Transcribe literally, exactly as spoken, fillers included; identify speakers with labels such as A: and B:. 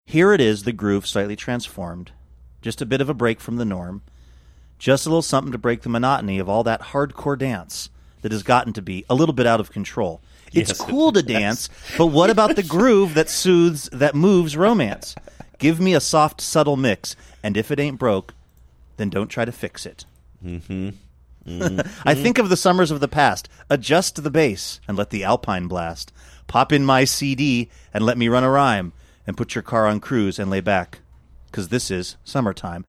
A: Here it is, the groove slightly transformed. Just a bit of a break from the norm. Just a little something to break the monotony of all that hardcore dance that has gotten to be a little bit out of control. It's
B: Yes,
A: cool to dance, but what about the groove that soothes, that moves romance? Give me a soft, subtle mix, and if it ain't broke, then don't try to fix it.
B: Mm-hmm. Mm-hmm.
A: I think of the summers of the past. Adjust the bass and let the Alpine blast. Pop in my C D and let me run a rhyme, and put your car on cruise and lay back, 'cause this is summertime.